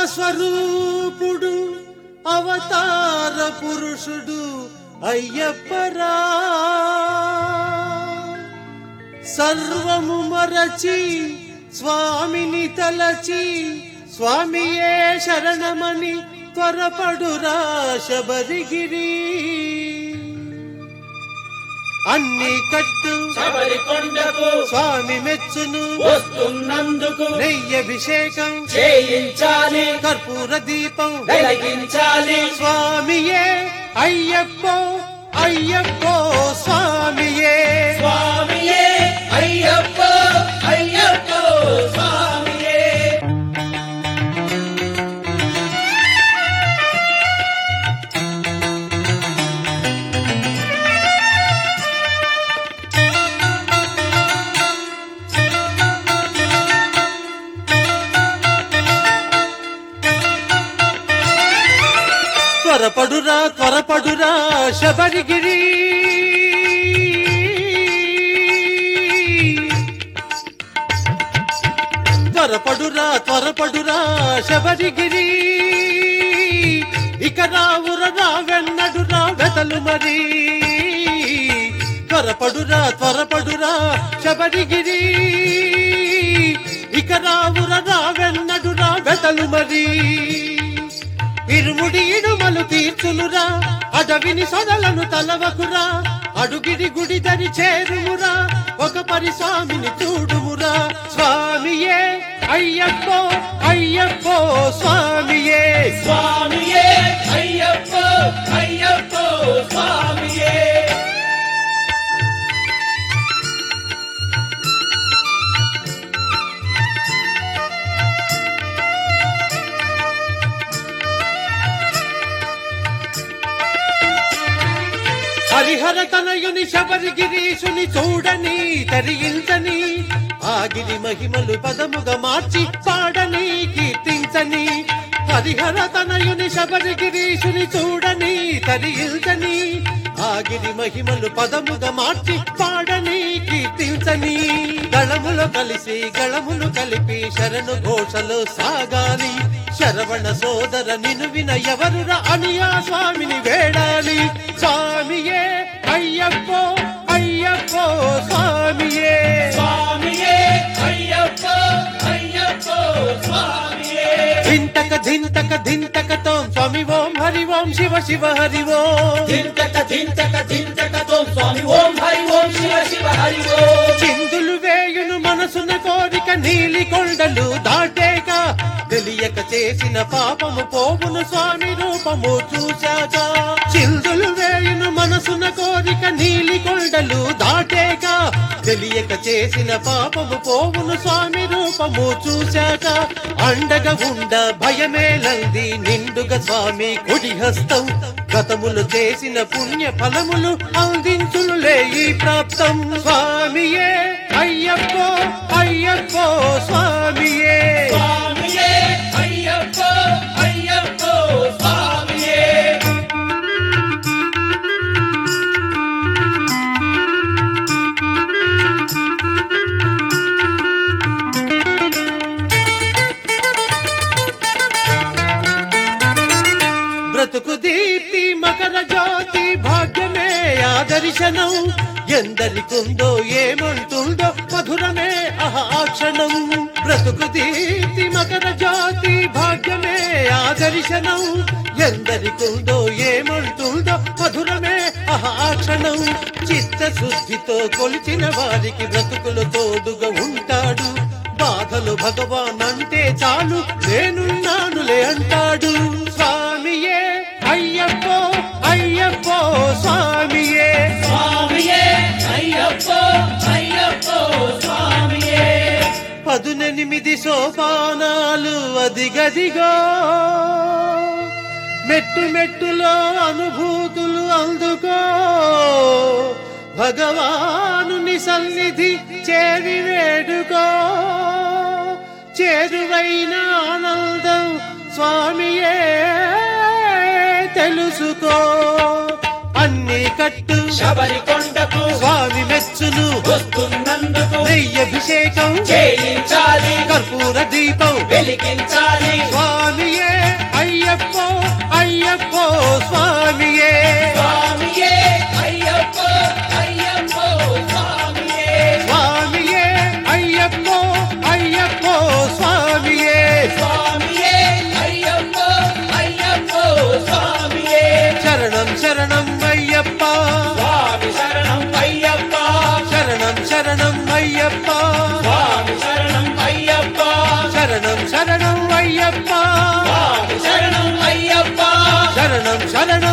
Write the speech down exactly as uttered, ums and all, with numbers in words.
పరమస్వరూపుడు అవతార పురుషుడు అయ్యప్పరా సర్వము మరచి స్వామిని తలచి స్వామియే శరణమని త్వరపడురా శబరిగిరి అన్ని కట్టు శబరి కొండకు స్వామి మెచ్చును వస్తున్నందుకు నెయ్యభిషేకం చేయించాలి కర్పూర దీపం వెలిగించాలి స్వామియే అయ్యప్పో అయ్యప్పో స్వామియే స్వామియే అయ్యప్ప అయ్యప్ప స్వామియే త్వరపడురా త్వరపడురా శబరిగిరి త్వరపడురా త్వరపడురా శబరిగిరి ఇక రావుర రావెన్నడురా వెతలు మరి త్వరపడురా త్వరపడురా శబరిగిరి ఇక రావుర రావెన్నడురా వెతలు మరి ఇరుముడి ఇడుమలు తీర్చునురా అడవిని సొదలను తలవకురా అడుగిడి గుడి దరి చేరుమురా ఒక పరి స్వామిని చూడుమురా స్వామియే అయ్యప్పో అయ్యప్పో స్వామియే స్వామియే అయ్యప్ప అయ్యప్ప స్వామియే హరిహర తనయుని శబరిగిరీశుని చూడని తరించని ఆగిరి మహిమలు పదముగా మార్చి పాడని కీర్తించని హరిహర తనయుని శబరిగిరీశుని చూడని తరించని ఆగిరి మహిమలు పదముగా మార్చి పాడని కీర్తించని గళములో కలిసి గళములు కలిపి శరణు ఘోషలో సాగాలి శరవణ సోదర నిను విన ఎవరురా అని ఆ స్వామిని వేడాలి స్వామియే అయ్యప్పో అయ్యప్పో స్వామియే స్వామియే అయ్యప్ప అయ్యప్ప స్వామియే ధింతక ధింతక ధింతకతో స్వామి ఓం హరి ఓం శివ శివ హరి ఓం ధింతక ధింతక ధింతకతో స్వామి ఓం హరి ఓం శివ శివ హరి ఓం చిందులు వేయును మనసున కోరిక నీలి కొండలు దాటేక తెలియక చేసిన పాపము పోవును స్వామి రూపము చూశాక చిందులు వేయును మనసున కోరిక నీలి కొండలు దాటేక తెలియక చేసిన పాపము పోవును స్వామి రూపము చూశాక అండగా ఉండ భయమేలంది నిండుగా స్వామి కుడి హస్తం గతములు చేసిన పుణ్య ఫలములు అందించునులే ఈ ప్రాప్తం స్వామియే అయ్యప్పో అయ్యప్పో స్వామియే స్వామియే అయ్యప్ప అయ్యప్ప స్వామియే బ్రతుకు దీప్తి మకర జ్యోతి భాగ్యమే ఆదర్శనం ఎందరికుందో ఏమంటుందో మధురమే అహాక్షణం బ్రతుకు దీప్తి మకర జ్యోతి భాగ్యమే ఆదర్శనం ఎందరికుందో ఏమంటుందో మధురమే అహాక్షణం చిత్తశుద్ధితో కొలిచిన వారికి బ్రతుకులు తోడుగా ఉంటాడు బాధలు భగవాన్ అంటే చాలు నేనున్నానులే అంటాడు స్వామియే అయ్యప్పో అయ్యప్పో స్వామియే స్వామియే అయ్యప్ప అయ్యప్ప స్వామియే పదునెనిమిది సోపానాలు అదిగదిగో మెట్టు మెట్టులో అనుభూతులు అందుకో భగవానుని సన్నిధి చేరి వేడుకో చేరువైన ఆనందం స్వామియే తెలుసుకో అన్ని కట్టు శబరి కొండకు స్వామి మెచ్చును వస్తున్నందుకు నెయ్యభిషేకం చేయించాలి కర్పూర దీపం వెలిగించాలి స్వామియే అయ్యప్ప స్వామి శరణం అయ్యప్ప శరణం శరణం అయ్యప్ప స్వామి శరణం అయ్యప్ప శరణం శరణం